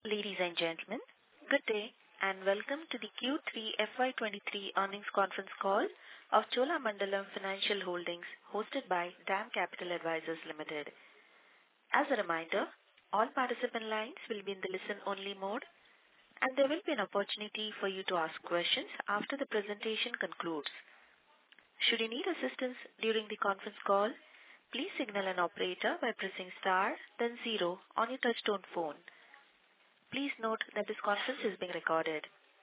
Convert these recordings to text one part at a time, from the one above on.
Ladies and gentlemen, good day and welcome to the Q3 FY23 earnings conference call of Cholamandalam Financial Holdings hosted by DAM Capital Advisors Limited. As a reminder, all participant lines will be in the listen-only mode and there will be an opportunity for you to ask questions after the presentation concludes. Should you need assistance during the conference call, please signal an operator by pressing star then 0 on your touchtone phone. Please note that this conference is being recorded.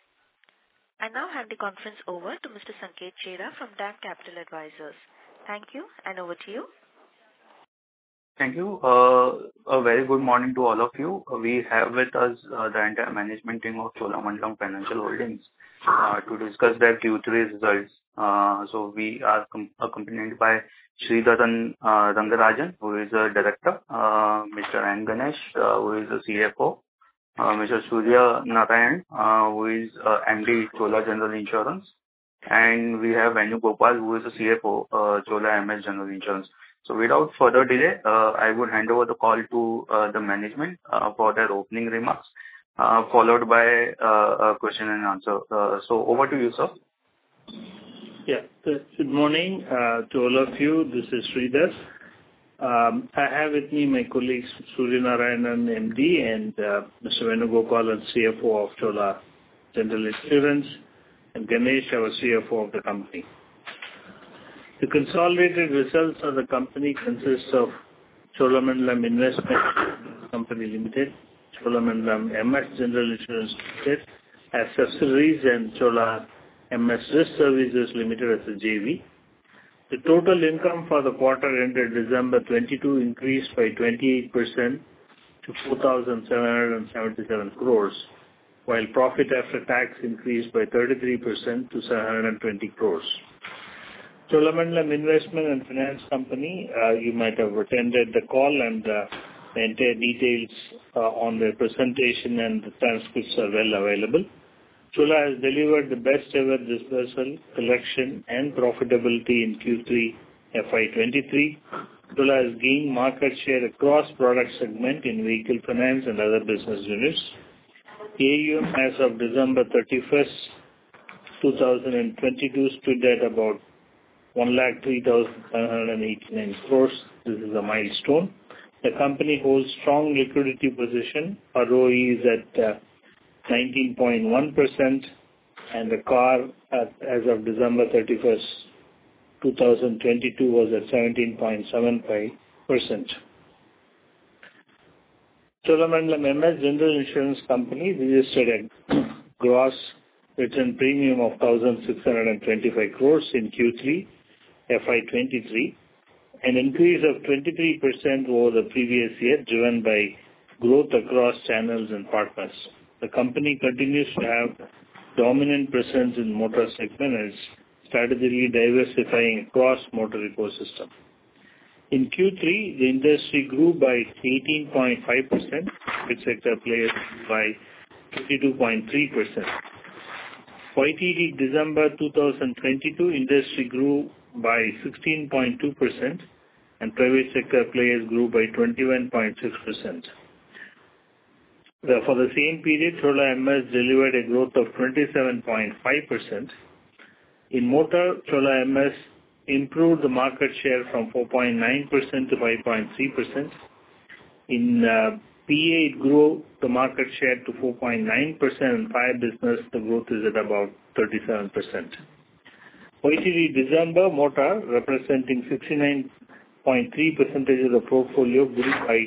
I now hand the conference over to Mr. Sanket Chheda from DAM Capital Advisors. Thank you and over to you. Thank you. A very good morning to all of you. We have with us the entire management team of Cholamandalam Financial Holdings to discuss their Q3 results. So we are accompanied by Sridharan Rangarajan, who is a director, Mr. N. Ganesh, who is the CFO, Mr. Surya Narayan, who is MD Chola General Insurance, and we have Venugopal, who is the CFO, Chola MS General Insurance. So without further delay, I would hand over the call to the management for their opening remarks, followed by a question and answer. So over to you, sir. Yeah. Good morning to all of you. This is Sridhar. I have with me my colleagues Surya Narayanan, MD, and Mr. Venugopal, CFO of Chola General Insurance, and Ganesh, our CFO of the company. The consolidated results of the company consist of Cholamandalam Investment Company Limited, Cholamandalam MS General Insurance Limited as subsidiaries, and Chola MS Risk Services Limited as a JV. The total income for the quarter ended December 22 increased by 28% to 4,777 crores, while profit after tax increased by 33% to 720 crores. Cholamandalam Investment and Finance Company, you might have attended the call, and the entire details on the presentation and the transcripts are well available. Chola has delivered the best ever dispersal, collection and profitability in Q3 FY23. Chola has gained market share across product segment in vehicle finance and other business units. AUM as of December 31st, 2022 stood at about 1,03,789 crores. This is a milestone. The company holds strong liquidity position. ROE is at 19.1% and the CAR as of December 31st, 2022 was at 17.75%. Cholamandalam MS General Insurance Company registered a gross written premium of 1,625 crores in Q3 FY23, an increase of 23% over the previous year driven by growth across channels and partners. The company continues to have dominant presence in motor segment and is strategically diversifying across motor ecosystem. In Q3, the industry grew by 18.5%, with sector players by 52.3%. YTD December 2022, industry grew by 16.2% and private sector players grew by 21.6%. For the same period, Chola MS delivered a growth of 27.5%. In motor, Chola MS improved the market share from 4.9% to 5.3%. In PA, it grew the market share to 4.9%, and fire business, the growth is at about 37%. YTD December, motor, representing 69.3% of the portfolio, grew by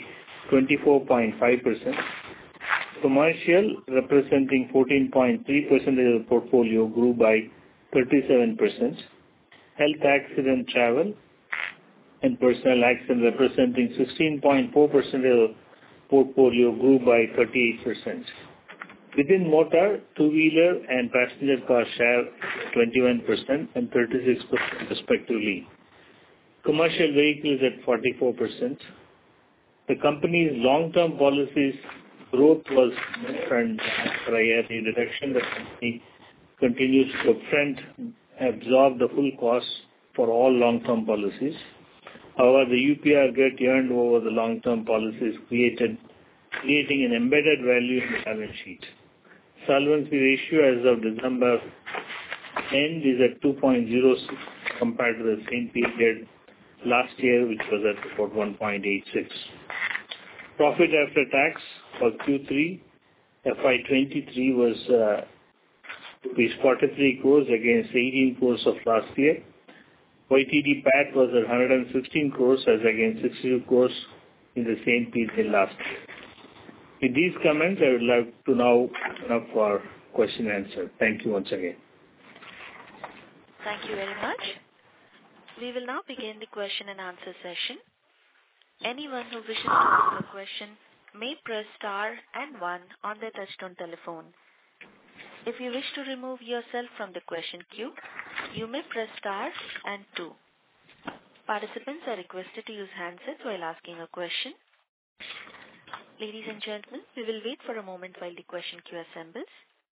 24.5%. Commercial, representing 14.3% of the portfolio, grew by 37%. Health, accident, travel, and personal accident, representing 16.4% of the portfolio, grew by 38%. Within motor, two-wheeler and passenger car share 21% and 36% respectively. Commercial vehicles at 44%. The company's long-term policies growth was different priority reduction. The company continues to upfront absorb the full cost for all long-term policies. However, the UPR get earned over the long-term policies created creating an embedded value in the balance sheet. Solvency ratio as of December end is at 2.06 compared to the same period last year, which was at about 1.86. Profit after tax for Q3 FY23 was rupees 43 crores against 18 crores of last year. YTD PAT was at 116 crores as against 62 crores in the same period last year. With these comments, I would like to now open up for question and answer. Thank you once again. Thank you very much. We will now begin the question and answer session. Anyone who wishes to ask a question may press star and 1 on their touchtone telephone. If you wish to remove yourself from the question queue, you may press star and 2. Participants are requested to use handsets while asking a question. Ladies and gentlemen, we will wait for a moment while the question queue assembles.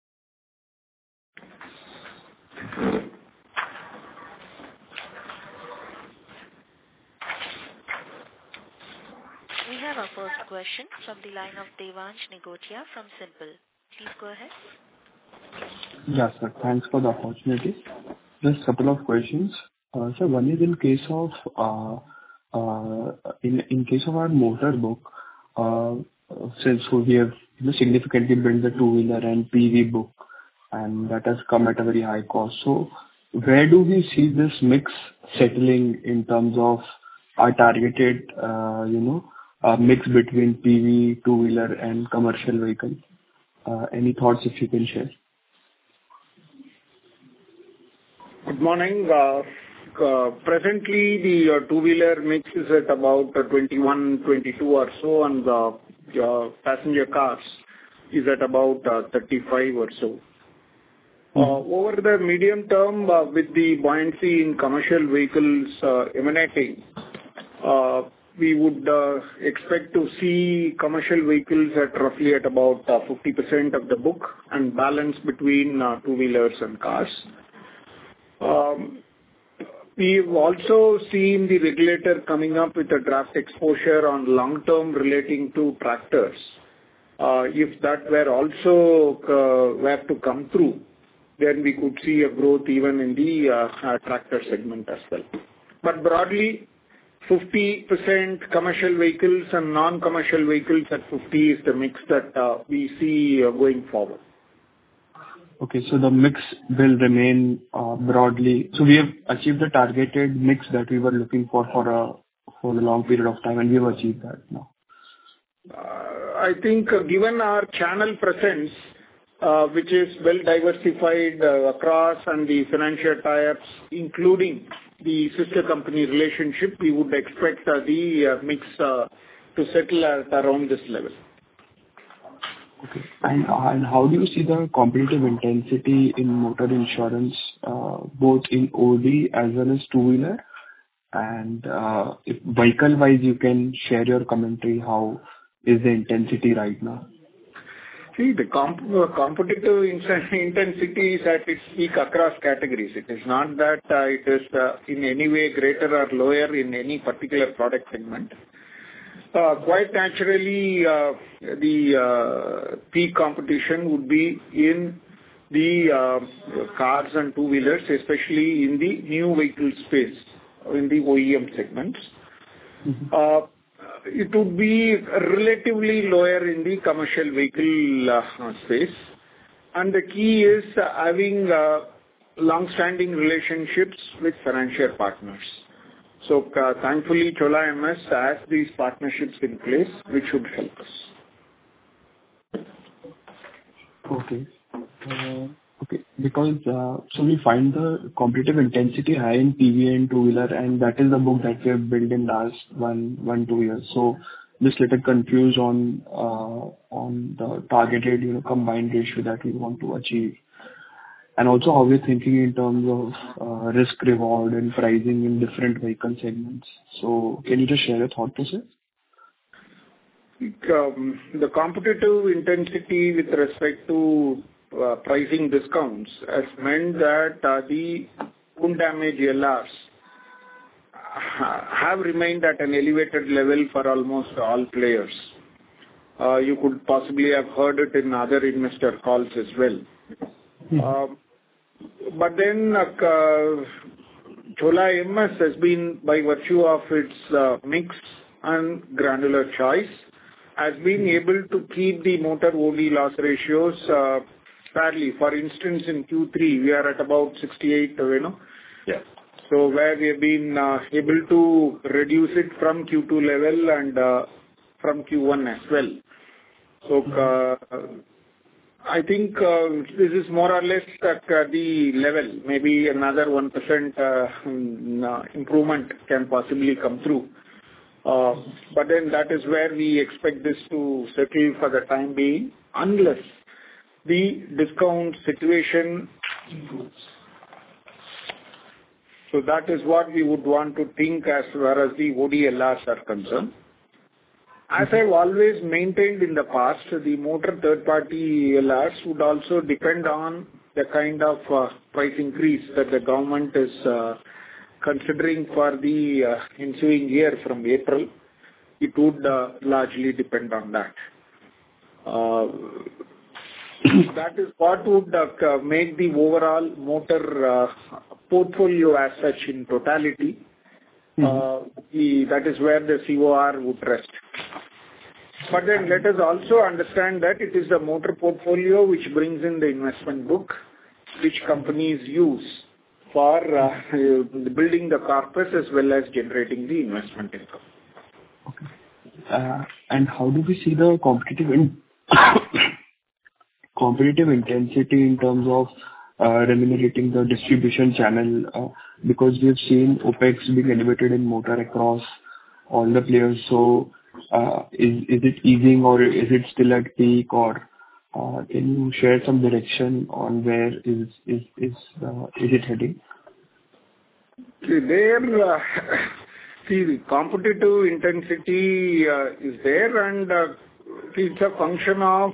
We have our first question from the line of Devansh Nigotia from Simple. Please go ahead. Yes, sir. Thanks for the opportunity. Just a couple of questions. So one is in case of our motor book, since we have significantly built the two-wheeler and PV book, and that has come at a very high cost. So where do we see this mix settling in terms of our targeted, mix between PV, two-wheeler, and commercial vehicle? Any thoughts if you can share? Good morning. Presently, the two-wheeler mix is at about 21, 22 or so, and the passenger cars is at about 35 or so. Over the medium term, with the buoyancy in commercial vehicles emanating, we would expect to see commercial vehicles at roughly at about 50% of the book and balance between two-wheelers and cars. We've also seen the regulator coming up with a draft exposure on long-term relating to tractors. If that were also were to come through, then we could see a growth even in the tractor segment as well. But broadly, 50% commercial vehicles and non-commercial vehicles at 50 is the mix that we see going forward. Okay, so the mix will remain broadly. So we have achieved the targeted mix that we were looking for a long period of time, and we have achieved that now. I think given our channel presence, which is well diversified across and the financial tie-ups, including the sister company relationship, we would expect the mix to settle at around this level. Okay. And how do you see the competitive intensity in motor insurance, both in OD as well as two-wheeler? And if vehicle-wise, you can share your commentary, how is the intensity right now? See, the competitive intensity is at its peak across categories. It is not that it is in any way greater or lower in any particular product segment. Quite naturally, the peak competition would be in the cars and two-wheelers, especially in the new vehicle space, in the OEM segments. Mm-hmm. It would be relatively lower in the commercial vehicle space. And the key is having long-standing relationships with financial partners. So thankfully, Chola MS has these partnerships in place, which should help us. Okay. Okay. Because so we find the competitive intensity high in PV and two-wheeler, and that is the book that we have built in last 2 years. So just little confused on the targeted, combined ratio that we want to achieve. And also how we're thinking in terms of risk reward and pricing in different vehicle segments. So can you just share your thought process? The competitive intensity with respect to pricing discounts has meant that the wound damage LRs have remained at an elevated level for almost all players. You could possibly have heard it in other investor calls as well. But then Chola MS has been, by virtue of its mix and granular choice, has been able to keep the motor OD loss ratios fairly. For instance, in Q3, we are at about 68, Yeah. So where we have been able to reduce it from Q2 level and from Q1 as well. So I think this is more or less at the level. Maybe another 1% improvement can possibly come through. But then that is where we expect this to settle for the time being, unless the discount situation improves. So that is what we would want to think as far as the ODLRs are concerned. As I've always maintained in the past, the motor third-party LRs would also depend on the kind of price increase that the government is considering for the ensuing year from April. It would largely depend on that. That is what would make the overall motor portfolio as such in totality. That is where the COR would rest. But then let us also understand that it is the motor portfolio which brings in the investment book, which companies use for building the corpus as well as generating the investment income. Okay. And how do we see the competitive intensity in terms of remunerating the distribution channel? Because we've seen OpEx being elevated in motor across all the players. So is it easing or is it still at peak, or can you share some direction on where is it heading? The competitive intensity is there, and it's a function of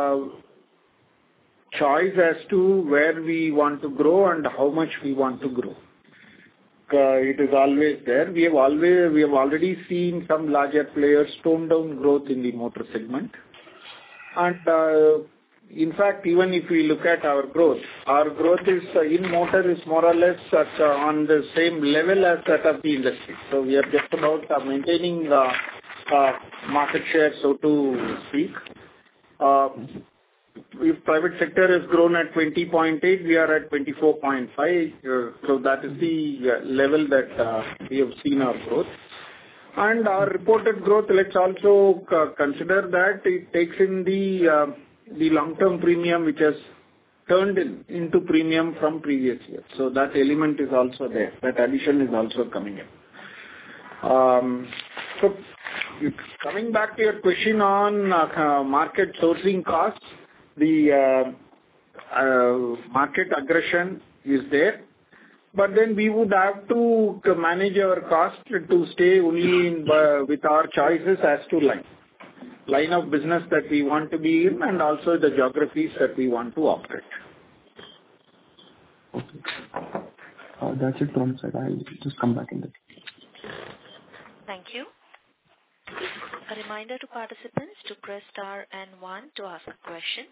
choice as to where we want to grow and how much we want to grow. It is always there. We have already seen some larger players tone down growth in the motor segment. And in fact, even if we look at our growth is in motor is more or less on the same level as that of the industry. So we are just about maintaining market share, so to speak. If private sector has grown at 20.8, we are at 24.5. So that is the level that we have seen our growth. And our reported growth, let's also consider that it takes in the long-term premium which has turned into premium from previous years. So that element is also there. That addition is also coming in. So coming back to your question on market sourcing costs, the market aggression is there, but then we would have to manage our cost to stay only in with our choices as to line of business that we want to be in, and also the geographies that we want to operate. Okay. That's it from my side. I'll just come back in that. Thank you. A reminder to participants to press star and 1 to ask a question.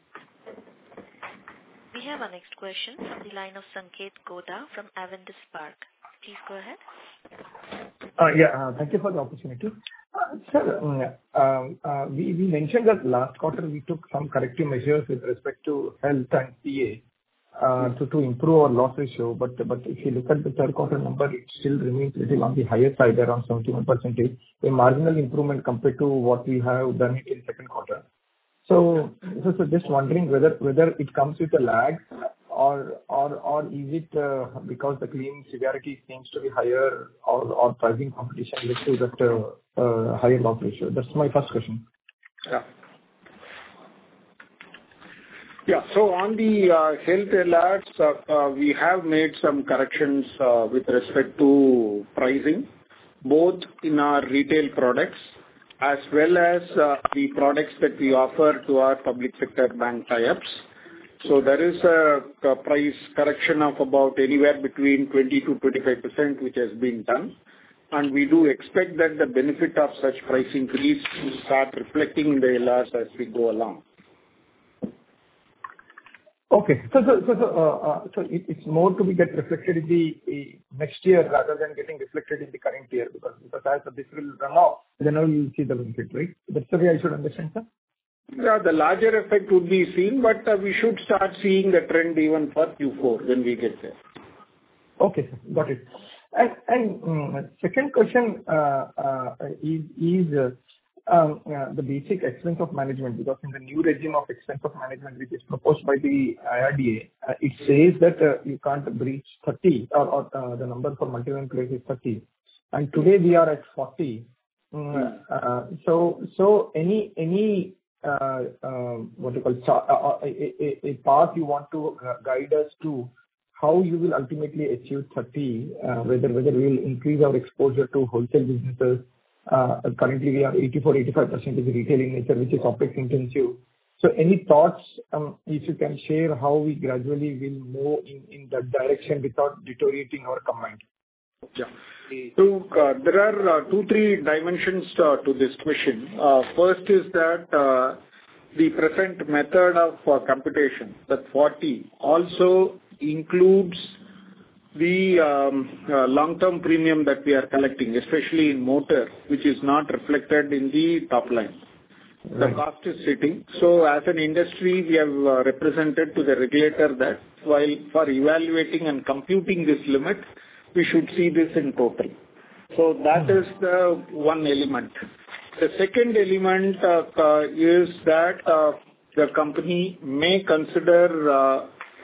We have our next question from the line of Sanket Godha from Avendus Spark. Please go ahead. Thank you for the opportunity. Sir, we mentioned that last quarter we took some corrective measures with respect to health and PA to improve our loss ratio. But if you look at the third quarter number, it still remains little on the higher side, around 71%, a marginal improvement compared to what we have done in second quarter. So just wondering whether it comes with a lag or is it because the claim severity seems to be higher or pricing competition leads to that higher loss ratio? That's my first question. Yeah. So on the health alerts, we have made some corrections with respect to pricing, both in our retail products as well as the products that we offer to our public sector bank tie-ups. So there is a price correction of about anywhere between 20 to 25%, which has been done. and we do expect that the benefit of such price increase will start reflecting in the LRs as we go along. Okay. So it's more to be get reflected in the next year rather than getting reflected in the current year, because as this will run off, then only you'll see the benefit, right? That's the way I should understand, sir? Yeah, the larger effect would be seen, but we should start seeing the trend even for Q4 when we get there. Okay, sir. Got it. And second question is the basic expense of management, because in the new regime of expense of management which is proposed by the IRDA, it says that you can't breach 30 or the number for multiple employees is 30, and today we are at 40. So any what you call a path you want to guide us to how you will ultimately achieve 30, whether we will increase our exposure to wholesale businesses. Currently we are 84-85% is retail in nature, which is OpEx intensive. So any thoughts, if you can share how we gradually will move in that direction without deteriorating our combined? Yeah. So there are 2-3 dimensions to this question. First is that the present method of computation, that 40, also includes the long-term premium that we are collecting, especially in motor, which is not reflected in the top line. The cost is sitting. So as an industry, we have represented to the regulator that while for evaluating and computing this limit, we should see this in total. So that is the one element. The second element is that the company may consider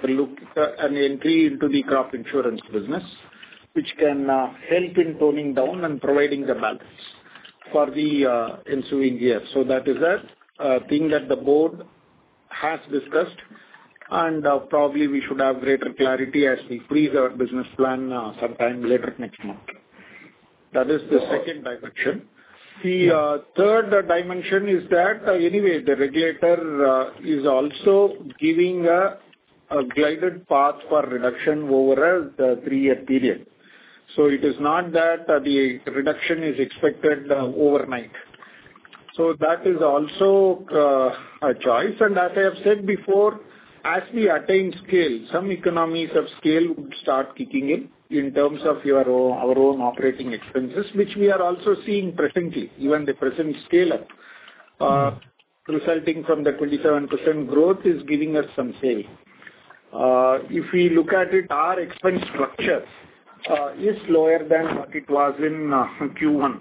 an entry into the crop insurance business, which can help in toning down and providing the balance for the ensuing year. So that is a thing that the board has discussed, and probably we should have greater clarity as we freeze our business plan sometime later next month. That is the second dimension. The third dimension is that anyway, the regulator is also giving a glided path for reduction over a 3-year period. So it is not that the reduction is expected overnight. So that is also a choice. And as I have said before, as we attain scale, some economies of scale would start kicking in terms of our own operating expenses, which we are also seeing presently. Even the present scale-up resulting from the 27% growth is giving us some saving. If we look at it, our expense structure is lower than what it was in Q1.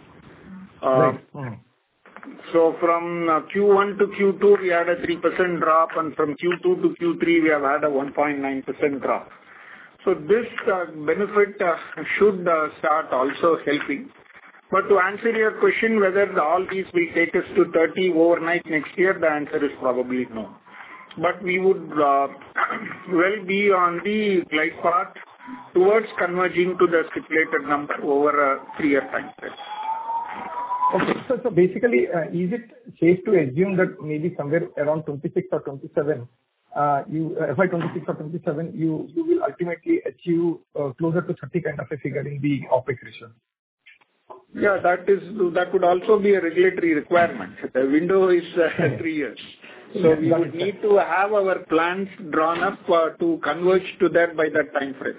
So from Q1 to Q2, we had a 3% drop, and from Q2 to Q3, we have had a 1.9% drop. So this benefit should start also helping. But to answer your question, whether all these will take us to 30 overnight next year, the answer is probably no. But we would well be on the glide path towards converging to the stipulated number over a 3-year time frame. Okay. So basically, is it safe to assume that maybe somewhere around 26 or 27, FY 26 or 27, you will ultimately achieve closer to 30 kind of a figure in the OpEx ratio? Yeah, that would also be a regulatory requirement. The window is 3 years. So we would need to have our plans drawn up to converge to that by that time frame.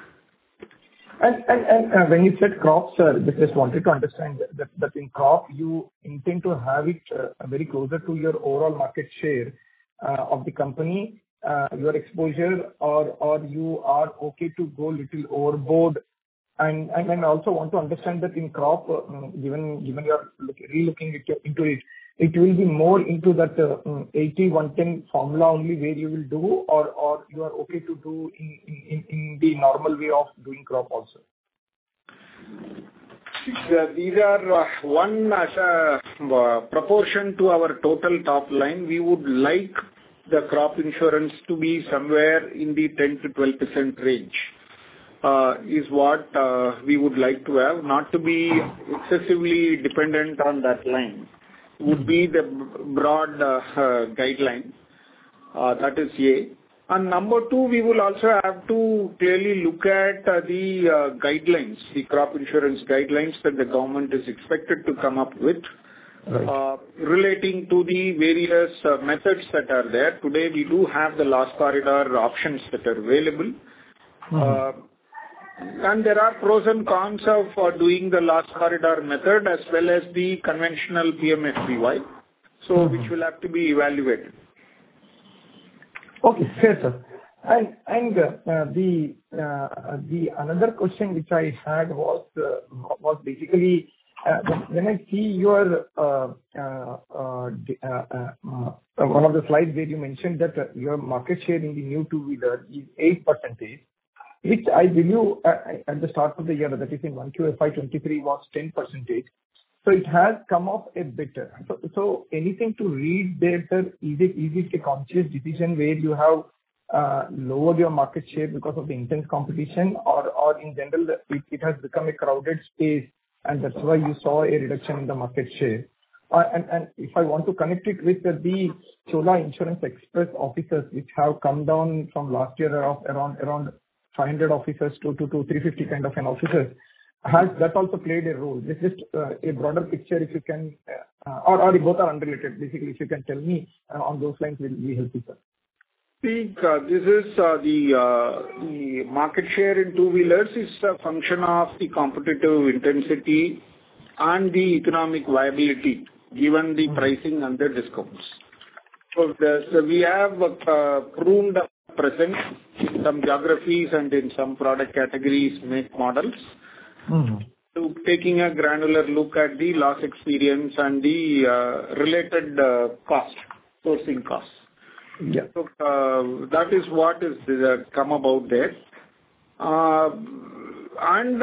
And when you said crop, sir, just wanted to understand that in crop, you intend to have it very closer to your overall market share of the company, your exposure, or you are okay to go little overboard. And I also want to understand that in crop, given you are re-looking into it, it will be more into that 80-110 formula only where you will do, or you are okay to do in the normal way of doing crop also? These are one as a proportion to our total top line. We would like the crop insurance to be somewhere in the 10 to 12% range. Is what we would like to have, not to be excessively dependent on that line. Would be the broad guideline. That is A. And number two, we will also have to clearly look at the guidelines, the crop insurance guidelines that the government is expected to come up with. Right. Relating to the various methods that are there. Today, we do have the last corridor options that are available. And there are pros and cons of doing the last corridor method as well as the conventional PMFBY, so which will have to be evaluated. Okay, fair, sir. And the another question which I had was basically when I see your one of the slides where you mentioned that your market share in the new two-wheeler is 8%, which I believe at the start of the year, that is in 1Q FY23, was 10%. So it has come off a bit. So anything to read there, sir? Is it a conscious decision where you have lowered your market share because of the intense competition, or in general it has become a crowded space and that's why you saw a reduction in the market share? And if I want to connect it with the Chola Insurance Express officers, which have come down from last year of around 500 officers to 350 kind of an officers, has that also played a role? This is a broader picture, if you can, or both are unrelated. Basically, if you can tell me on those lines, will be helpful, sir. See, this is the market share in two-wheelers is a function of the competitive intensity and the economic viability, given the pricing and the discounts. So we have pruned presence in some geographies and in some product categories, make models, to taking a granular look at the loss experience and the related cost, sourcing costs. Yeah. So that is what is come about there. And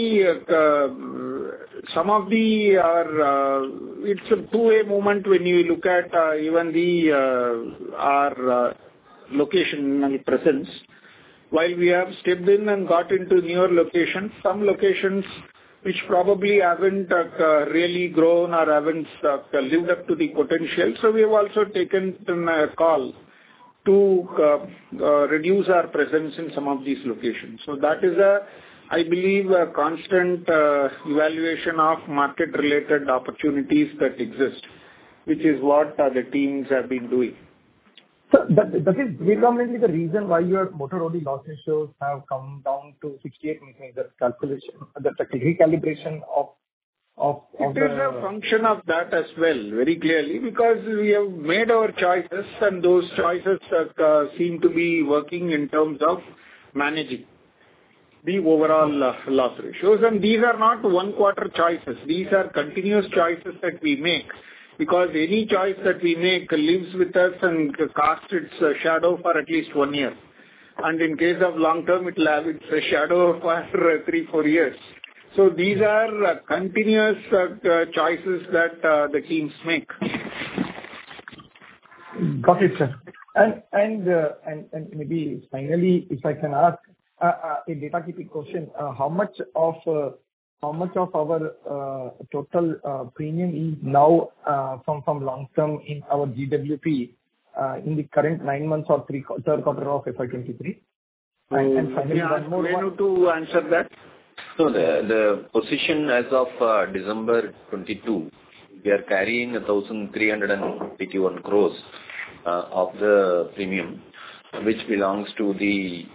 some of the it's a two-way movement when you look at even our locational presence. While we have stepped in and got into newer locations, some locations which probably haven't really grown or haven't lived up to the potential. So we have also taken a call to reduce our presence in some of these locations. So that is I believe, a constant evaluation of market-related opportunities that exist, which is what the teams have been doing. So that is predominantly the reason why your motor OD loss ratios have come down to 68, meaning the calculation, the recalibration of It is a function of that as well, very clearly, because we have made our choices and those choices seem to be working in terms of managing the overall loss ratios. And these are not one-quarter choices. These are continuous choices that we make, because any choice that we make lives with us and casts its shadow for at least 1 year. And in case of long term, it will have its shadow for 3-4 years. So these are continuous choices that the teams make. Got it, sir. And maybe finally, if I can ask a data keeping question, how much of our total premium is now from long term in our GWP in the current 9 months or third quarter of FY23? And finally, one more. Venu to answer that. So the position as of December 22, we are carrying 1,381 crores of the premium, which belongs to the.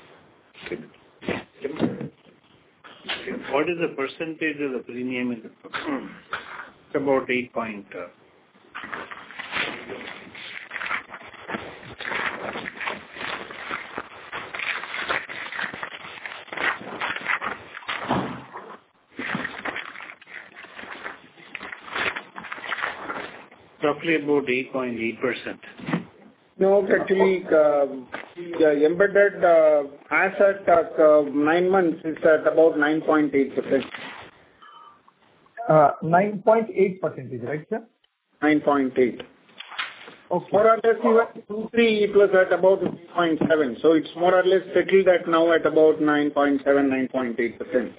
What is the percentage of the premium in the book? It's about 8 point. Roughly about 8.8%. No, actually, the embedded as at 9 months is at about 9.8%. 9.8%, right, sir? 9.8. Okay. More or less, even Q3 it was at about 3.7. So it's more or less settled at now at about 9.7, 9.8%.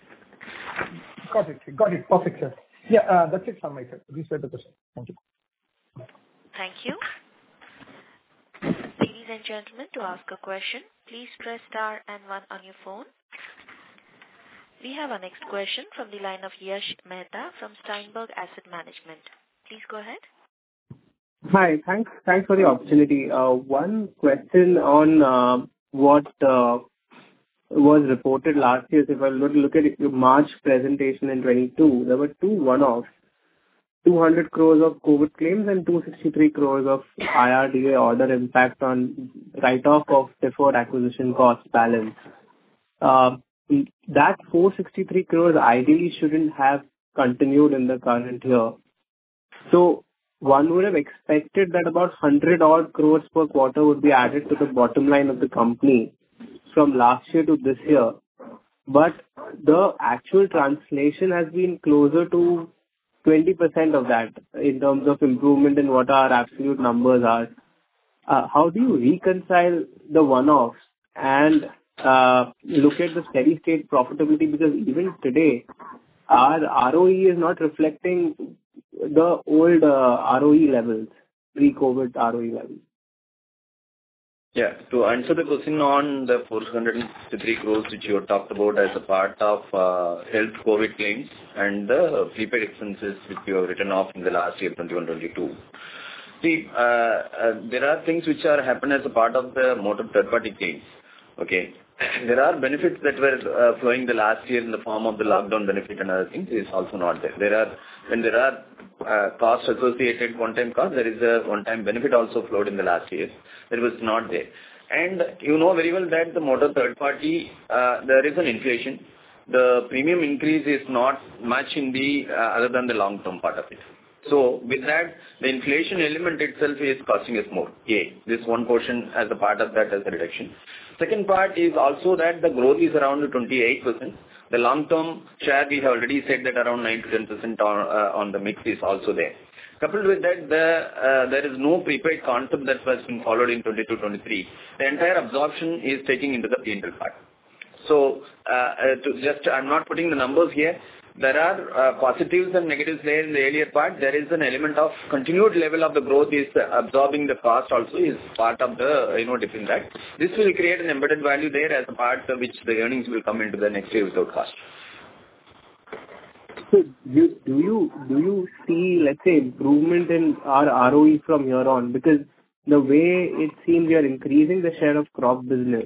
Got it. Perfect, sir. Yeah, that's it from my side. These were the questions. Thank you. Thank you. Ladies and gentlemen, to ask a question, please press star and one on your phone. We have our next question from the line of Yash Mehta from Steinberg Asset Management. Please go ahead. Hi. Thanks for the opportunity. One question on what was reported last year. So if I look at your March presentation in 22, there were two one-offs, 200 crores of COVID claims and 263 crores of IRDA order impact on write-off of deferred acquisition cost balance. That 463 crores ideally shouldn't have continued in the current year. So one would have expected that about 100 odd crores per quarter would be added to the bottom line of the company from last year to this year. But the actual translation has been closer to 20% of that in terms of improvement in what our absolute numbers are. How do you reconcile the one-offs and look at the steady state profitability? Because even today, our ROE is not reflecting the old ROE levels, pre-COVID ROE levels. Yeah. To answer the question on the 463 crores which you talked about as a part of health COVID claims and the prepaid expenses which you have written off in the last year, 21-22. See, there are things which are happen as a part of the motor third-party claims. Okay. There are benefits that were flowing the last year in the form of the lockdown benefit and other things is also not there. When there are costs associated, one-time cost, there is a one-time benefit also flowed in the last year. That was not there. And you know very well that the motor third party, there is an inflation. The premium increase is not much in the other than the long-term part of it. So with that, the inflation element itself is costing us more. This one portion as a part of that as a reduction. Second part is also that the growth is around 28%. The long-term share, we have already said that around 9 to 10% on the mix is also there. Coupled with that, there is no prepaid concept that has been followed in 22-23. The entire absorption is taking into the P&L part. So, I'm not putting the numbers here. There are positives and negatives there in the earlier part. There is an element of continued level of the growth is absorbing the cost also is part of the, dip in that. This will create an embedded value there as a part of which the earnings will come into the next year without cost. So do you see, let's say, improvement in our ROE from here on? Because the way it seems we are increasing the share of crop business,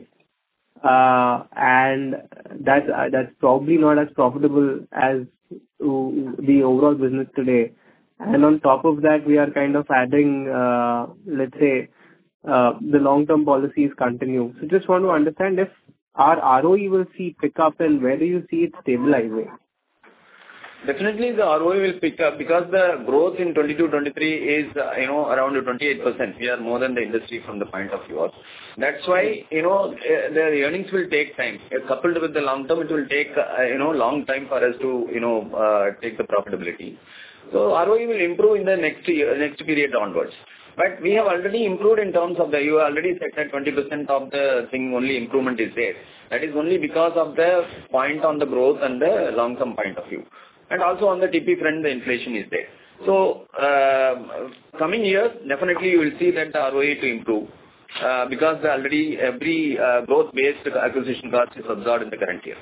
and that's probably not as profitable as the overall business today. And on top of that, we are kind of adding, let's say, the long-term policies continue. So just want to understand if our ROE will see pick up and where do you see it stabilizing? Definitely the ROE will pick up because the growth in 22-23 is, around 28%. We are more than the industry from the point of view of. That's why, the earnings will take time. Coupled with the long term, it will take, long time for us to, take the profitability. So ROE will improve in the next period onwards. But we have already improved in terms of you already said that 20% of the thing only improvement is there. That is only because of the point on the growth and the long-term point of view. And also on the TP front, the inflation is there. So, coming years, definitely you will see that the ROE to improve because already every growth-based acquisition cost is absorbed in the current year.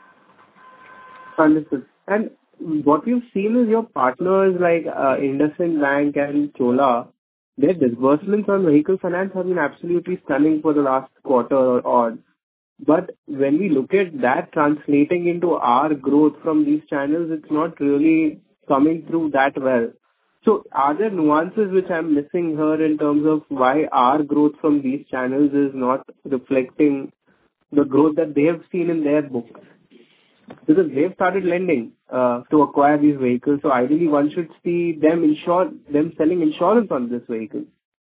Understood. And what you've seen is your partners like IndusInd Bank and Chola, their disbursements on vehicle finance have been absolutely stunning for the last quarter or odd. But when we look at that translating into our growth from these channels, it's not really coming through that well. So are there nuances which I'm missing here in terms of why our growth from these channels is not reflecting the growth that they have seen in their books? Because they've started lending to acquire these vehicles. So ideally one should see them selling insurance on this vehicle.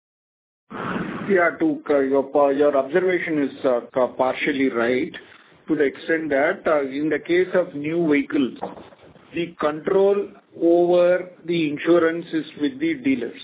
Yeah, your observation is partially right to the extent that in the case of new vehicles, the control over the insurance is with the dealers,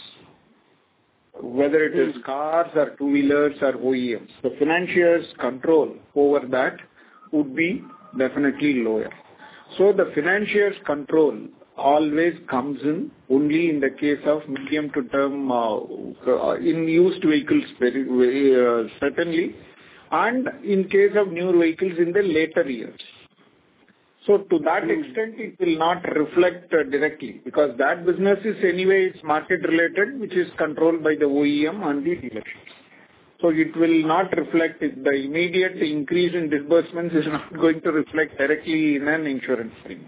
whether it is cars or two-wheelers or OEMs. The financiers' control over that would be definitely lower. So the financiers' control always comes in only in the case of medium to term in used vehicles, certainly, and in case of new vehicles in the later years. So to that extent, it will not reflect directly, because that business is anyway, it's market related, which is controlled by the OEM and the dealerships. So it will not reflect it. The immediate increase in disbursements is not going to reflect directly in an insurance premium.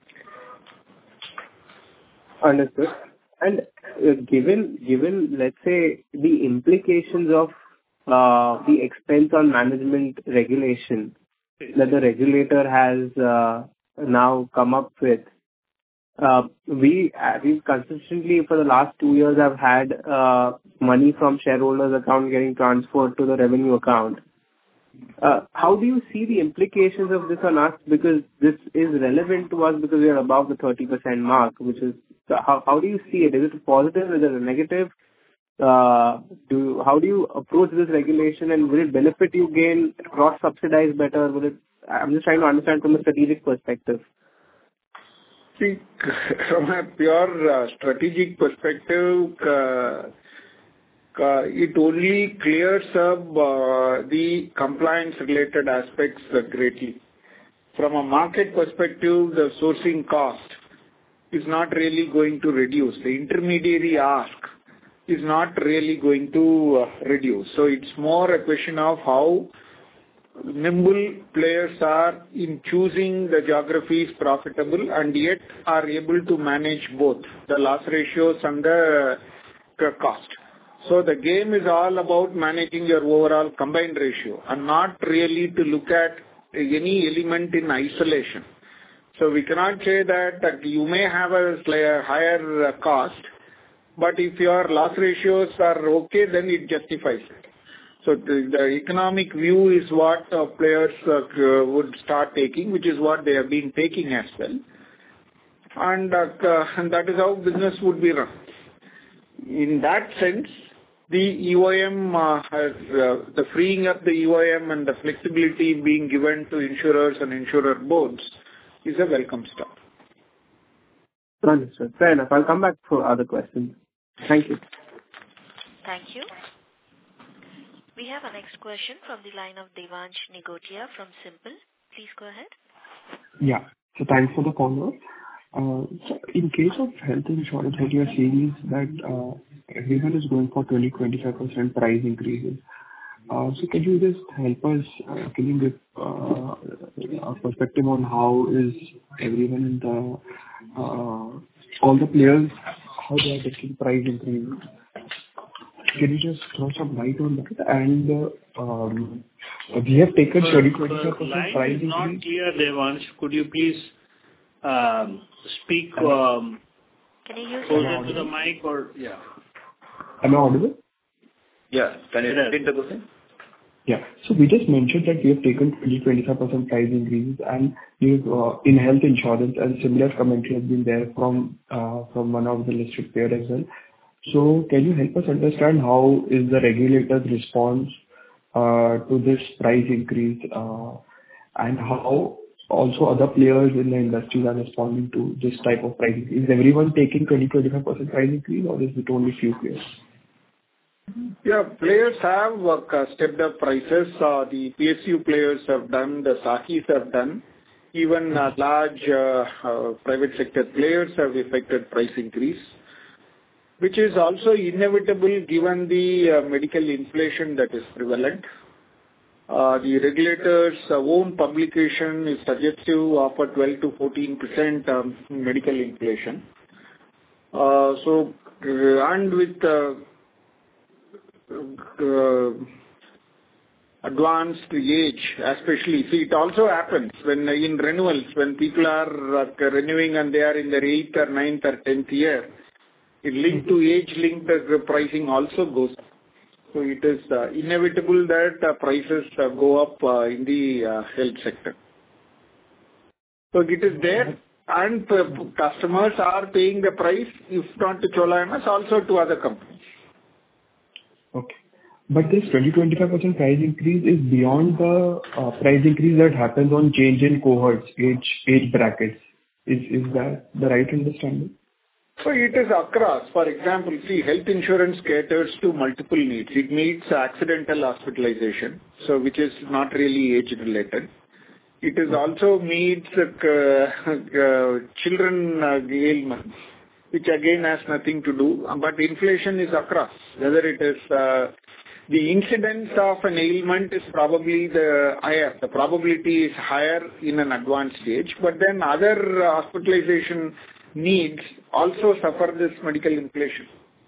Understood. And given, let's say, the implications of the expense on management regulation that the regulator has now come up with, we've consistently for the last 2 years have had money from shareholders' account getting transferred to the revenue account. How do you see the implications of this on us? Because this is relevant to us because we are above the 30% mark, which is, how do you see it? Is it a positive? Is it a negative? How do you approach this regulation, and will it benefit you gain cross-subsidize better? I'm just trying to understand from a strategic perspective. See, from a pure strategic perspective, it only clears up the compliance-related aspects greatly. From a market perspective, the sourcing cost is not really going to reduce. The intermediary ask is not really going to reduce. So it's more a question of how nimble players are in choosing the geographies profitable and yet are able to manage both the loss ratios and the cost. So the game is all about managing your overall combined ratio and not really to look at any element in isolation. So we cannot say that you may have a higher cost, but if your loss ratios are okay, then it justifies it. So the economic view is what players would start taking, which is what they have been taking as well. And that is how business would be run. In that sense, the EOM, the freeing up the EOM and the flexibility being given to insurers and insurer boards is a welcome step. Understood. Fair enough. I'll come back for other questions. Thank you. Thank you. We have our next question from the line of Devansh Nigotia from Simple. Please go ahead. Yeah. So thanks for the follow-up. So in case of health insurance, what you are seeing is that everyone is going for 20-25% price increases. So can you just help us, can you give a perspective on how is everyone in the, all the players, how they are taking price increases? Can you just throw some light on that? And we have taken 20-25% price increase. Line is not clear, Devansh. Could you please speak Can you use closer to the mic or, yeah. Am I audible? Yeah. Can you repeat the question? Yeah. So we just mentioned that we have taken 20-25% price increases, and you've in health insurance, and similar commentary has been there from one of the listed players as well. So can you help us understand how is the regulator's response to this price increase, and how also other players in the industry are responding to this type of price increase? Is everyone taking 20-25% price increase, or is it only few players? Yeah, players have stepped up prices. The PSU players have done, the SAHIs have done. Even large private sector players have effected price increase, which is also inevitable given the medical inflation that is prevalent. The regulator's own publication is suggestive of a 12-14% medical inflation. So, and with advanced age, especially, see, it also happens when in renewals, when people are renewing and they are in their 8th or 9th or 10th year, it linked to age linked, the pricing also goes up. So it is inevitable that prices go up in the health sector. So it is there, and customers are paying the price, if not to Chola MS, also to other companies. Okay. But this 20-25% price increase is beyond the price increase that happens on change in cohorts, age brackets. Is that the right understanding? So it is across. For example, see, health insurance caters to multiple needs. It meets accidental hospitalization, so which is not really age related. It is also meets children ailments, which again has nothing to do. But inflation is across. Whether it is the incidence of an ailment is probably higher. The probability is higher in an advanced stage, but then other hospitalization needs also suffer this medical inflation.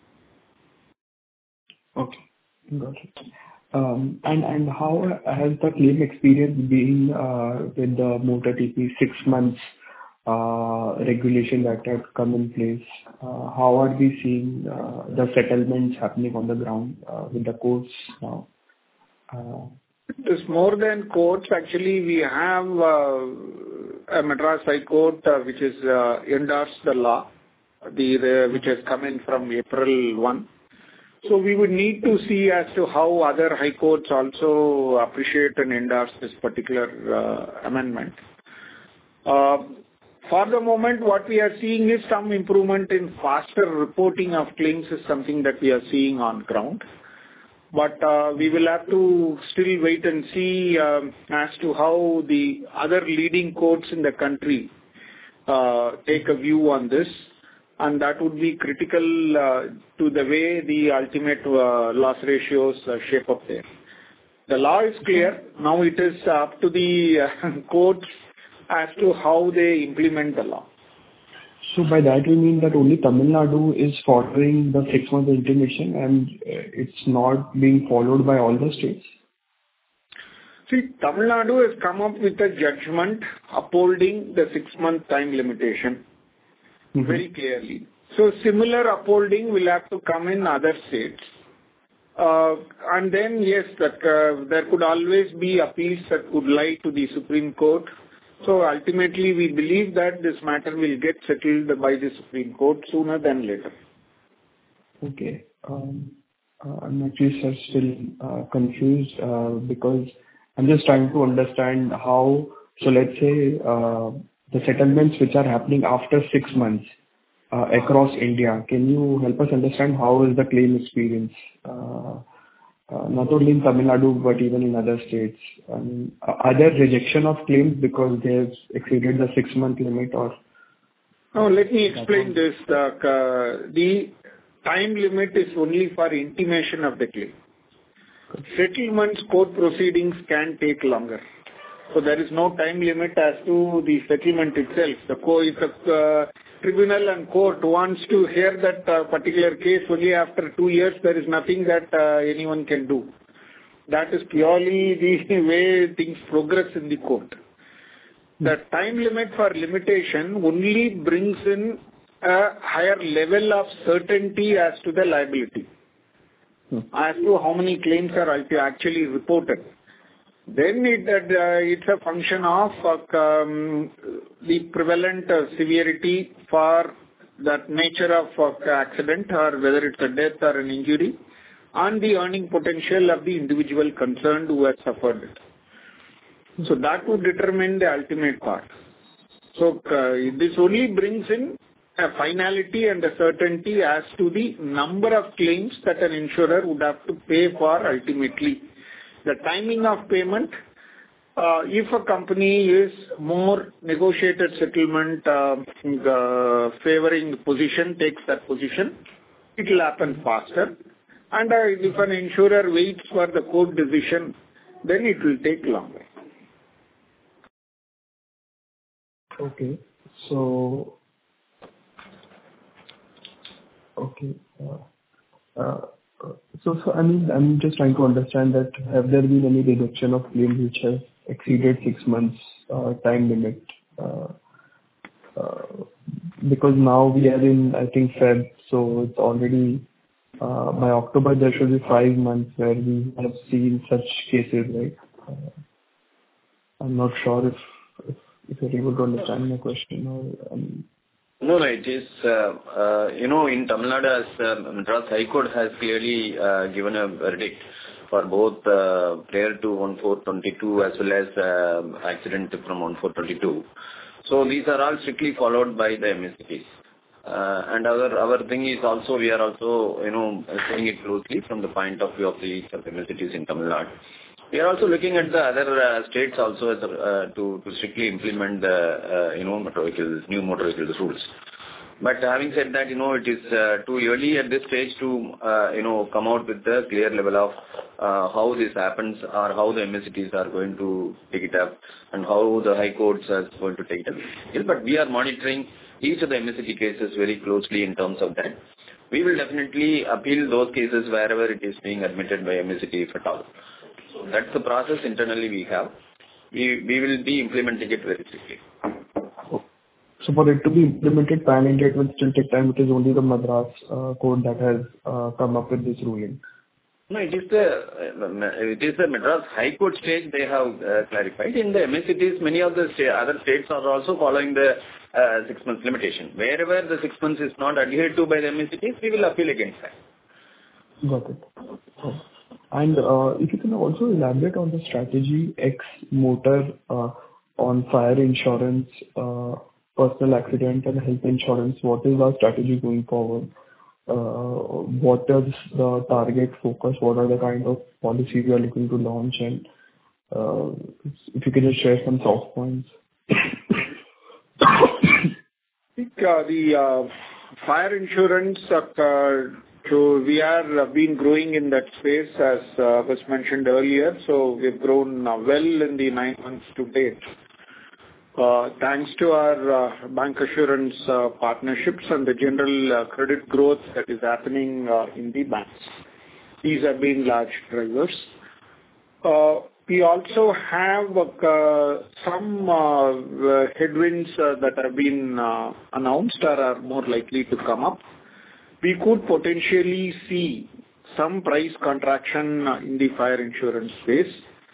Okay, got it. And how has the claim experience been with the motor TP 6 months regulation that had come in place? How are we seeing the settlements happening on the ground with the courts now? It is more than courts. Actually, we have a Madras High Court which is endorsed the law, which has come in from April 1. So we would need to see as to how other high courts also appreciate and endorse this particular amendment. For the moment, what we are seeing is some improvement in faster reporting of claims is something that we are seeing on ground. But we will have to still wait and see as to how the other leading courts in the country take a view on this. And that would be critical to the way the ultimate loss ratios shape up there. The law is clear. Now it is up to the courts as to how they implement the law. So by that you mean that only Tamil Nadu is following the 6 month intimation and it's not being followed by all the states? See, Tamil Nadu has come up with a judgment upholding the 6 month time limitation very clearly. So similar upholding will have to come in other states. And then, yes, that there could always be appeals that could lie to the Supreme Court. So ultimately, we believe that this matter will get settled by the Supreme Court sooner than later. Okay. I'm actually still confused because I'm just trying to understand how, so let's say the settlements which are happening after 6 months across India, can you help us understand how is the claim experience? Not only in Tamil Nadu, but even in other states. Are there rejection of claims because they have exceeded the 6 month limit or? No, let me explain this. The time limit is only for intimation of the claim. Settlements, court proceedings can take longer. So there is no time limit as to the settlement itself. If the tribunal and court wants to hear that particular case only after 2 years, there is nothing that anyone can do. That is purely the way things progress in the court. The time limit for limitation only brings in a higher level of certainty as to the liability, as to how many claims are actually reported. Then it's a function of the prevalent severity for that nature of accident, or whether it's a death or an injury, and the earning potential of the individual concerned who has suffered it. So that would determine the ultimate part. So this only brings in a finality and a certainty as to the number of claims that an insurer would have to pay for ultimately. The timing of payment, if a company is more negotiated settlement favoring position, takes that position, it will happen faster. And if an insurer waits for the court decision, then it will take longer. Okay. So, okay. So I mean, I'm just trying to understand that have there been any reduction of claims which have exceeded 6 months time limit? Because now we are in, I think, Feb, so it's already by October there should be 5 months where we have seen such cases, right? I'm not sure if you're able to understand my question or. No, it is, in Tamil Nadu, as Madras High Court has clearly given a verdict for both prior to 1422 as well as accident from 1422. So these are all strictly followed by the MSCs. And our thing is also, we are also, seeing it closely from the point of view of the MSCs in Tamil Nadu. We are also looking at the other states also as to strictly implement the, new motor vehicles rules. But having said that, it is too early at this stage to, come out with the clear level of how this happens or how the MSCs are going to take it up and how the high courts are going to take it up. But we are monitoring each of the MSCT cases very closely in terms of that. We will definitely appeal those cases wherever it is being admitted by MSCT if at all. So that's the process internally we have. We will be implementing it very quickly. So for it to be implemented pan-India, it will still take time. It is only the Madras court that has come up with this ruling. No, it is the Madras High Court stage they have clarified. In the MSCTs, many of the other states are also following the 6 months limitation. Wherever the 6 months is not adhered to by the MSCTs, we will appeal against that. Got it. Oh. And if you can also elaborate on the strategy ex-motor on fire insurance, personal accident and health insurance, what is our strategy going forward? What is the target focus? What are the kind of policies we are looking to launch? And if you can just share some soft points. I think the fire insurance, so we are been growing in that space as was mentioned earlier. So we've grown well in the 9 months to date. Thanks to our bank assurance partnerships and the general credit growth that is happening in the banks. These have been large drivers. We also have some headwinds that have been announced or are more likely to come up. We could potentially see some price contraction in the fire insurance space.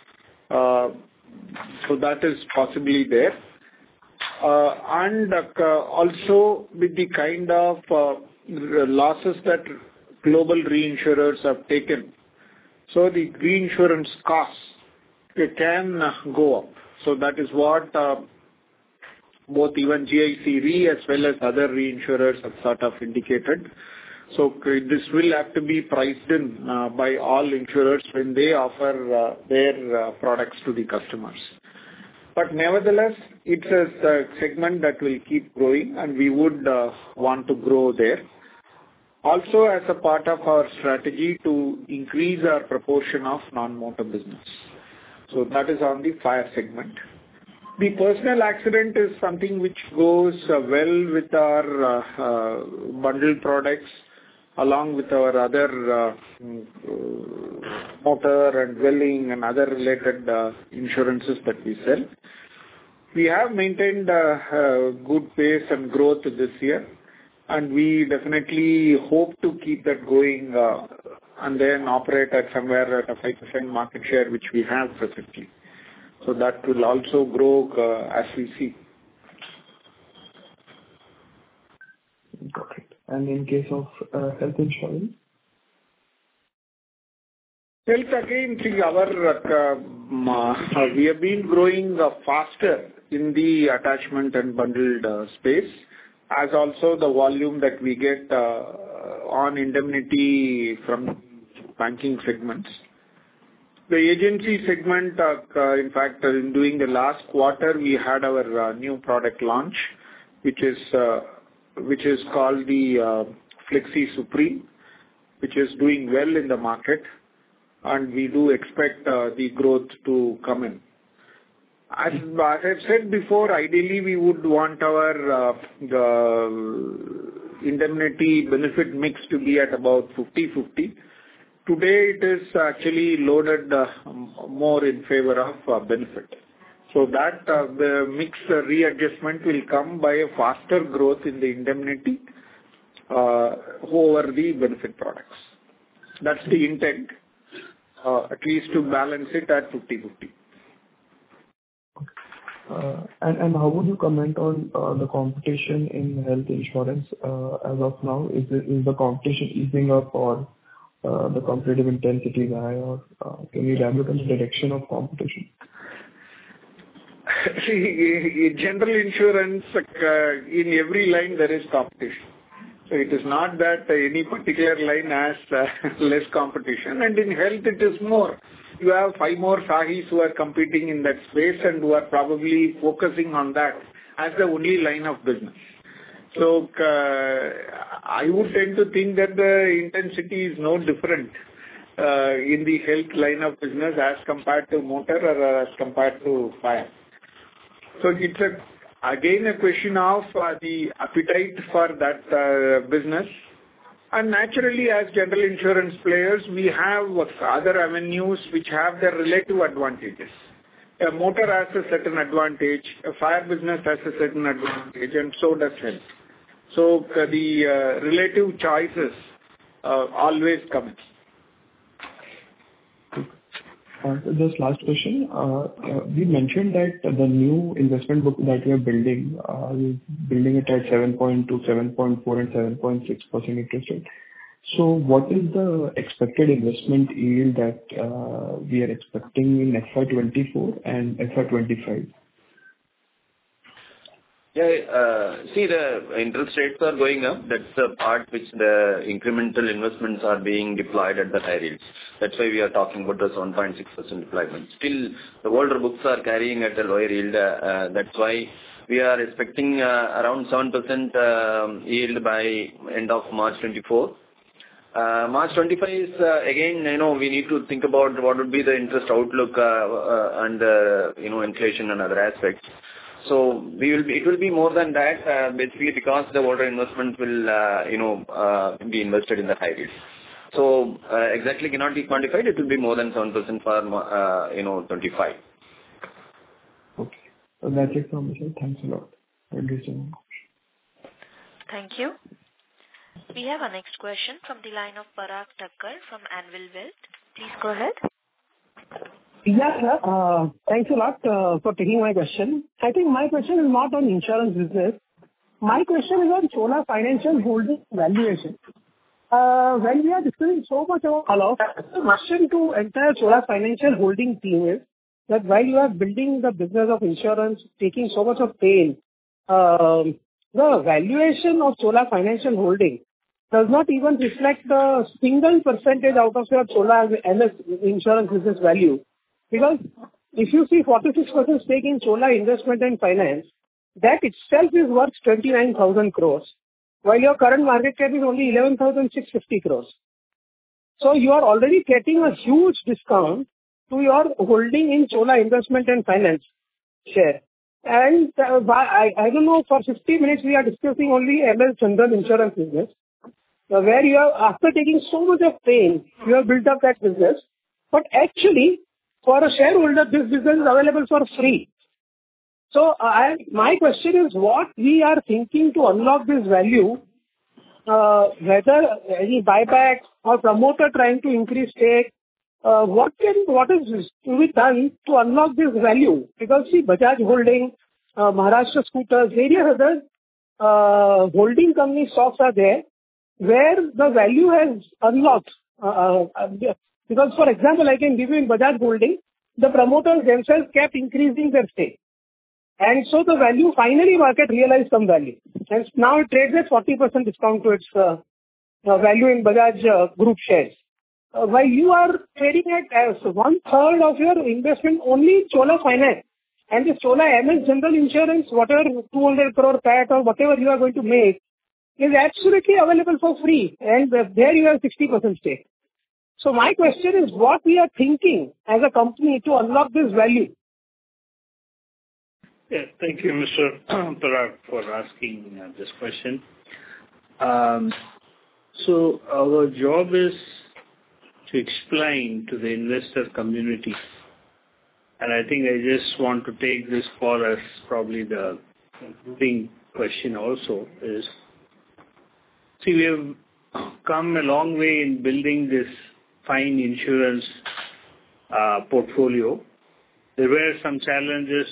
So that is possibly there. And also with the kind of losses that global reinsurers have taken, so the reinsurance costs can go up. So that is what both even GIC Re as well as other reinsurers have sort of indicated. So this will have to be priced in by all insurers when they offer their products to the customers. But nevertheless, it's a segment that will keep growing and we would want to grow there. Also as a part of our strategy to increase our proportion of non-motor business. So that is on the fire segment. The personal accident is something which goes well with our bundled products along with our other motor and dwelling and other related insurances that we sell. We have maintained a good pace and growth this year, and we definitely hope to keep that going and then operate at somewhere at a 5% market share, which we have presently. So that will also grow as we see. Got it. And in case of health insurance? Health again, see we have been growing faster in the attachment and bundled space, as also the volume that we get on indemnity from banking segments. The agency segment, in fact, during the last quarter, we had our new product launch, which is called the Flexi Supreme, which is doing well in the market, and we do expect the growth to come in. As I've said before, ideally we would want our the indemnity benefit mix to be at about 50-50. Today it is actually loaded more in favor of benefit. So that the mix readjustment will come by a faster growth in the indemnity over the benefit products. That's the intent, at least to balance it at 50-50. And how would you comment on the competition in health insurance as of now? Is the competition easing up or the competitive intensity is high, or can you elaborate on the direction of competition? See, in general insurance, in every line there is competition. So it is not that any particular line has less competition, and in health it is more. You have 5 more Sahis who are competing in that space and who are probably focusing on that as the only line of business. So I would tend to think that the intensity is no different in the health line of business as compared to motor or as compared to fire. So it's again a question of the appetite for that business. And naturally, as general insurance players, we have other avenues which have their relative advantages. A motor has a certain advantage, a fire business has a certain advantage, and so does health. So the relative choices always come in. Just last question. We mentioned that the new investment book that we are building, it at 7.2, 7.4 and 7.6% interest rate. So what is the expected investment yield that we are expecting in FY24 and FY25? Yeah, see, the interest rates are going up. That's the part which the incremental investments are being deployed at the high yields. That's why we are talking about the 7.6% deployment. Still, the older books are carrying at a lower yield. That's why we are expecting around 7% yield by end of March 24. March 25 is, again, we need to think about what would be the interest outlook and, inflation and other aspects. So it will be more than that, basically because the older investment will, be invested in the high yield. So exactly cannot be quantified. It will be more than 7% for, 25. Okay. So that's it from me, sir. Thanks a lot. Thank you so much. Thank you. We have our next question from the line of Parag Thakkar from Anvil Wealth. Please go ahead. Yeah, sir. Thanks a lot for taking my question. I think my question is not on insurance business. My question is on Chola Financial Holdings valuation. When we are discussing so much about the question to entire Chola Financial Holdings team is that while you are building the business of insurance, taking so much of pain, the valuation of Chola Financial Holdings does not even reflect the single percentage out of your Chola MS insurance business value. Because if you see 46% stake in Chola Investment and Finance, that itself is worth 29,000 crores, while your current market cap is only 11,650 crores. So you are already getting a huge discount to your holding in Chola Investment and Finance share. And I don't know, for 50 minutes we are discussing only MS General Insurance business, where you have, after taking so much of pain, you have built up that business. But actually, for a shareholder, this business is available for free. So my question is, what we are thinking to unlock this value, whether any buyback or promoter trying to increase stake, what is to be done to unlock this value? Because see, Bajaj Holding, Maharashtra Scooters, various other holding company stocks are there, where the value has unlocked. Because, for example, I can give you in Bajaj Holding, the promoters themselves kept increasing their stake. And so the value, finally market realized some value. And now it trades at 40% discount to its value in Bajaj Group shares. While you are trading at 1/3 of your investment only in Chola Finance. And this Chola MS General Insurance, whatever 200 crore PAT or whatever you are going to make, is absolutely available for free. And there you have 60% stake. So my question is, what we are thinking as a company to unlock this value? Yeah, thank you, Mr. Parag, for asking this question. So our job is to explain to the investor community, and I think I just want to take this call as probably the concluding question also is, see, we have come a long way in building this fine insurance portfolio. There were some challenges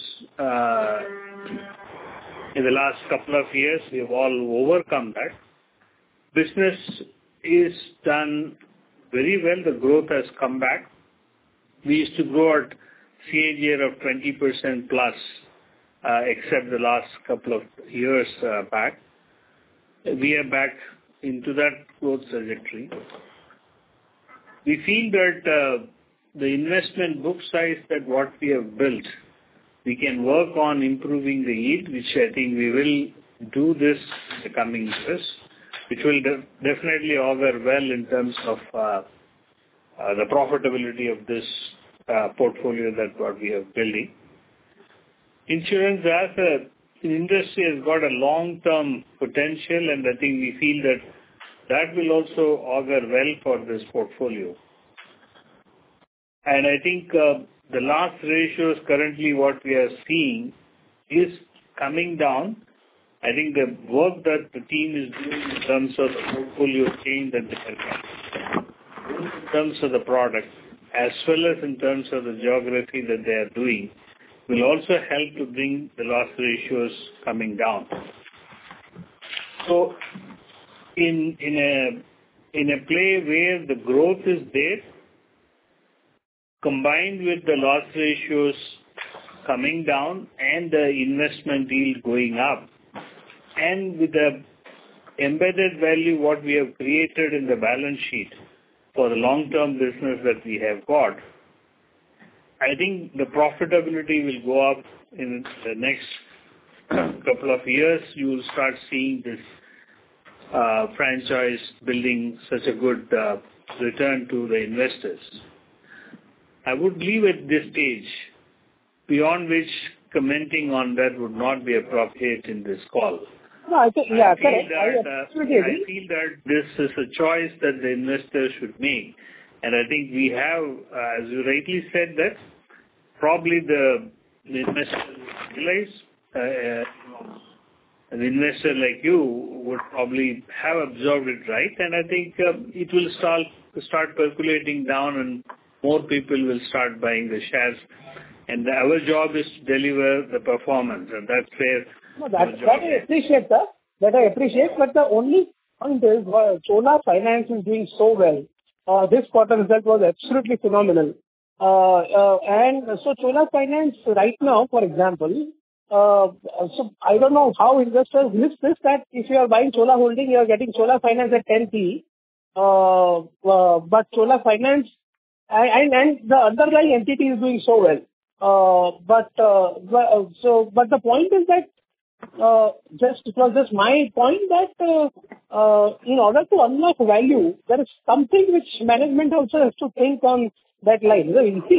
in the last couple of years. We have all overcome that. Business is done very well. The growth has come back. We used to grow at CAGR of 20% plus except the last couple of years back. We are back into that growth trajectory. We feel that the investment book size that what we have built, we can work on improving the yield, which I think we will do this in the coming years, which will definitely augur well in terms of the profitability of this portfolio that what we are building. Insurance as an industry has got a long-term potential, and I think we feel that that will also augur well for this portfolio. And I think the loss ratios currently what we are seeing is coming down. I think the work that the team is doing in terms of the portfolio change that they are doing, in terms of the product, as well as in terms of the geography that they are doing, will also help to bring the loss ratios coming down. So, in a play where the growth is there, combined with the loss ratios coming down and the investment yield going up, and with the embedded value what we have created in the balance sheet for the long-term business that we have got, I think the profitability will go up in the next couple of years. You will start seeing this franchise building such a good return to the investors. I would leave at this stage, beyond which commenting on that would not be appropriate in this call. No, I think, yeah, correct. I feel that this is a choice that the investors should make. And I think we have, as you rightly said, that probably the investors will realize, an investor like you would probably have absorbed it right. And I think it will start percolating down and more people will start buying the shares. And our job is to deliver the performance. And that's where that I appreciate, sir. That I appreciate. But the only point is Chola Finance is doing so well. This quarter result was absolutely phenomenal. And so Chola Finance right now, for example, so I don't know how investors miss this, that if you are buying Chola Holding, you are getting Chola Finance at 10 P. But Chola Finance and the underlying entity is doing so well. But the point is that it was just my point that in order to unlock value, there is something which management also has to think on that line.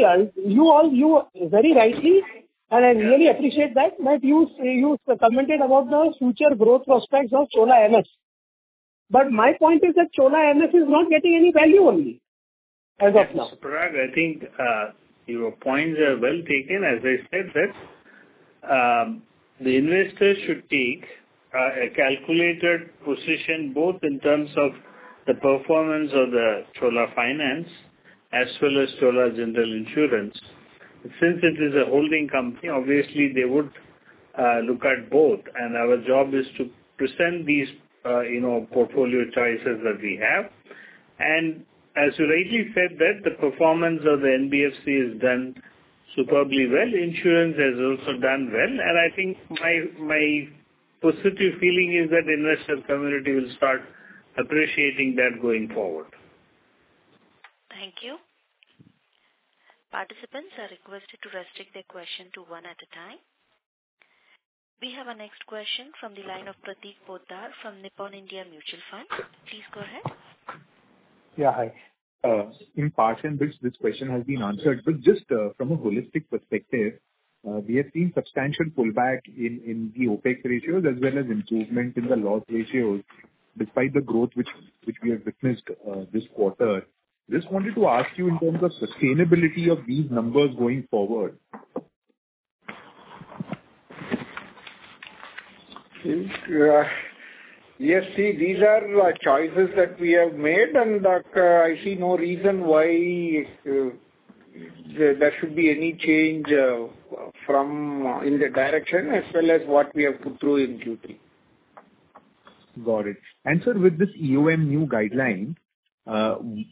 You very rightly, and I really appreciate that you commented about the future growth prospects of Chola MS. But my point is that Chola MS is not getting any value only as of now. Parag, I think your points are well taken. As I said that the investors should take a calculated position both in terms of the performance of the Chola Finance as well as Chola General Insurance. Since it is a holding company, obviously they would look at both, and our job is to present these portfolio choices that we have. And as you rightly said that the performance of the NBFC is done superbly well. Insurance has also done well, and I think my positive feeling is that the investor community will start appreciating that going forward. Thank you. Participants are requested to restrict their question to one at a time. We have our next question from the line of Prateek Poddar from Nippon India Mutual Fund. Please go ahead. Yeah, hi. In part and bits, this question has been answered, but just from a holistic perspective, we have seen substantial pullback in the OPEX ratios as well as improvement in the loss ratios, despite the growth which we have witnessed this quarter. Just wanted to ask you in terms of sustainability of these numbers going forward. Yes, see, these are choices that we have made, and I see no reason why there should be any change from in the direction as well as what we have put through in Q3. Got it. And sir, with this EOM new guideline,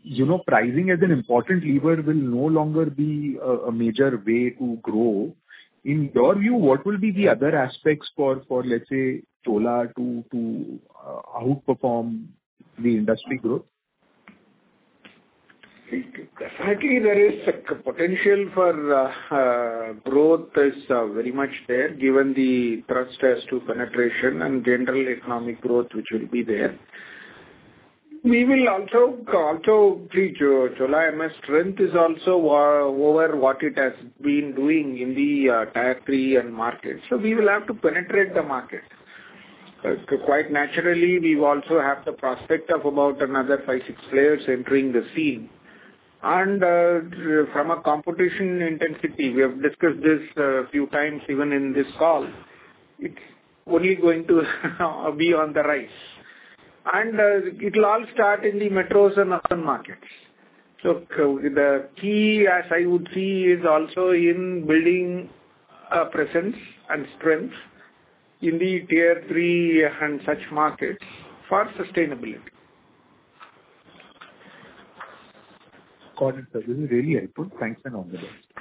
pricing as an important lever will no longer be a major way to grow. in your view, what will be the other aspects for let's say, Chola to outperform the industry growth? Definitely, there is a potential for growth is very much there, given the thrust as to penetration and general economic growth, which will be there. We will also see Chola MS strength is also over what it has been doing in the Tier 3 and market. So we will have to penetrate the market. Quite naturally, we also have the prospect of about another 5-6 players entering the scene. And from a competition intensity, we have discussed this a few times even in this call, it's only going to be on the rise. And it will all start in the metros and urban markets. So the key, as I would see, is also in building a presence and strength in the Tier 3 and such markets for sustainability. Got it, sir. This is really helpful. Thanks and all the best.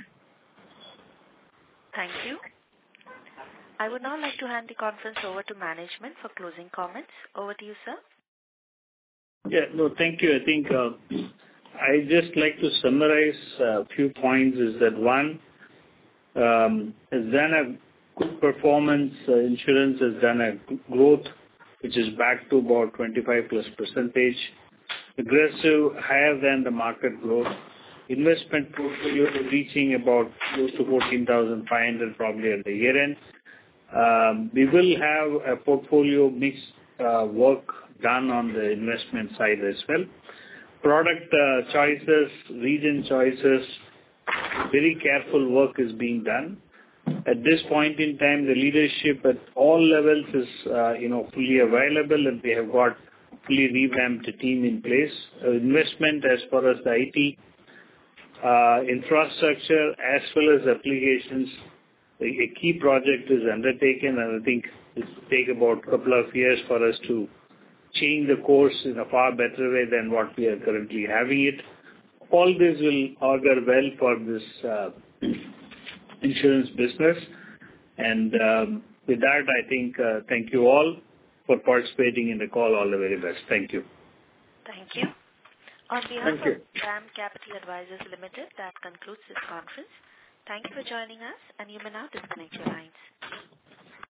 Thank you. I would now like to hand the conference over to management for closing comments. Over to you, sir. Yeah, no, thank you. I think I just like to summarize a few points. Is that one has done a good performance. Insurance has done a growth which is back to about 25+%. Aggressive, higher than the market growth. Investment portfolio reaching about close to 14,500 probably at the year end. We will have a portfolio mix work done on the investment side as well. Product choices, region choices, very careful work is being done. At this point in time, the leadership at all levels is fully available, and we have got fully revamped team in place. Investment as far as the IT infrastructure as well as applications, a key project is undertaken, and I think it will take about a couple of years for us to change the course in a far better way than what we are currently having it. All this will augur well for this insurance business. And with that, I think thank you all for participating in the call. All the very best. Thank you. Thank you. On behalf of DAM Capital Advisors Limited, that concludes this conference. Thank you for joining us, and you may now disconnect your lines.